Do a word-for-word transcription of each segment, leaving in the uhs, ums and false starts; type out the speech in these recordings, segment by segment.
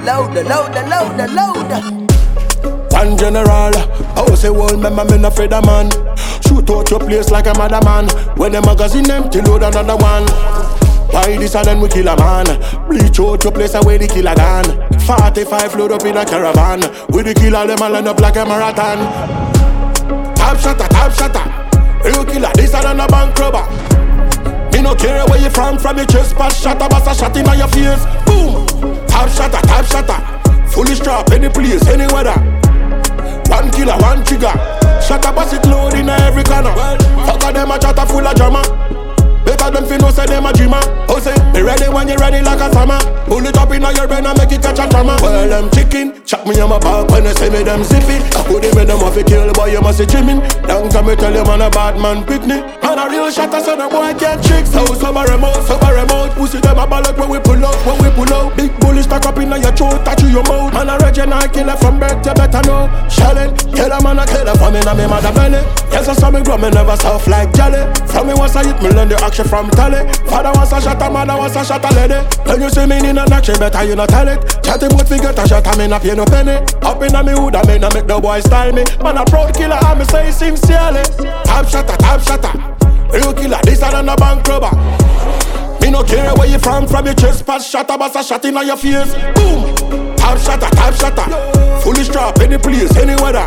louder, louder, louder, louder. One general, I was a whole member, me not afraid of man. Shoot out your place like a madman. When the magazine empty, load another one. Why this and then we kill a man? Bleach out your place away the killer gun. forty-five load up in a caravan. With the killer them all line up like a marathon. Top shotter, top shotter. Real killer, this and then a bank robber. Me no care where you from, from your chest pass shatter, bust a shot in your face. Boom! Top shotter, top shotter. Fully strap, any place, any weather. One killer, one trigger. Shot a bust it load in every corner. Fuck a them a chatter full of drama. Better them fi know say them a dreamer. Oh say, be ready when you ready like a summer. Pull it up in your brain and make it catch a trauma. Well them chicken, chop me on my back when they say me them zippy. I put them in them off a kill boy you must see trimming. Long time me tell you man a bad man picnic. Man a real shot so the boy can't trick. So summer remote, summer remote. Pussy them a ballot when we pull out, when we pull out. Big bully stack up in your throat, touch your mouth. Man a regional killer from birth, you better know. Shelling, kill a man a killer for me na me mother belly. Yes I saw me grow me never soft like jelly. From me once I hit me learn the action from telly. Father wants a shot a mother wants a shot a lady. When you see me in an action better you not tell it. Chatting about fi get a shot I me not pay no penny. Up in a me hood I me not make no boy style me. Man a proud killer I me say sincerely. Top shotter, top shotter. Real killer this and a bank robber. Me no care where you from, from your chest pass shot a bust a shot in your face. Boom! Top shotter, top shotter. Fully strap, any place, any weather.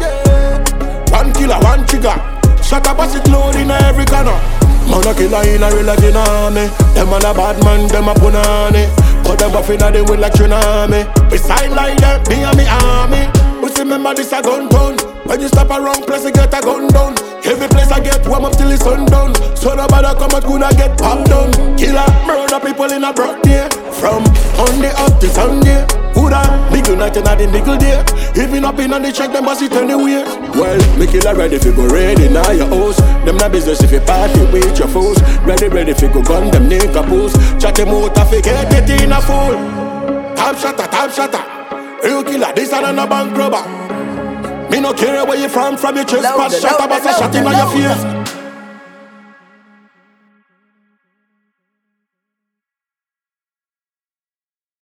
One killer, one trigger. Shot a bust it load in every corner. Man a killer in a real life in army. Them man a bad man, them a punani. But them buff inna the wind like tsunami. Beside like them, me and me army. But remember this a gun town. When you stop a wrong place, you get a gun down. Every place I get warm up till it's sundown. So nobody come out gonna get popped down. Killer, murder people in a broad day. From Monday up to Sunday. Who'da, niggle night and the niggle day. Even up in on the check, them must it anyway. Well, me killer ready if you go ready now your house. Them not business if you party with your foes. Ready, ready if you go gun them nigga post. Chat them out if you get it in a fool. Top shotter, top shotter. Real killer, this and a bank robber. Me no care where you from, from your chest pass shot a bust a shot in your face.